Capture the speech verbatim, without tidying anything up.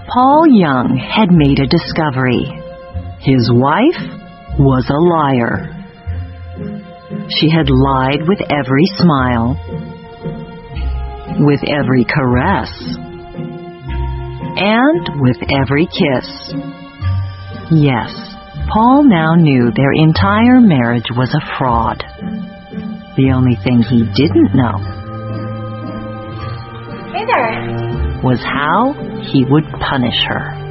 Paul Young had made a discovery. His wife was a liar. She had lied with every smile, with every caress, and with every kiss. Yes, Paul now knew their entire marriage was a fraud. The only thing he didn't know Hey there. was how he would punish her.